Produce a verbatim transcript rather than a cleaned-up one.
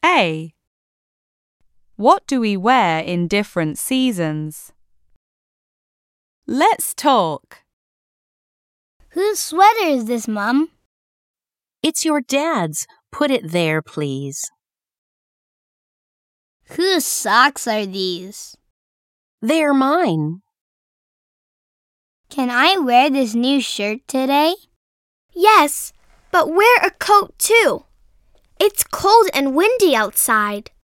A. What do we wear in different seasons? Let's talk. Whose sweater is this, Mum? It's your dad's. Put it there, please. Whose socks are these? They're mine. Can I wear this new shirt today? Yes, but wear a coat too. It's cold and windy outside.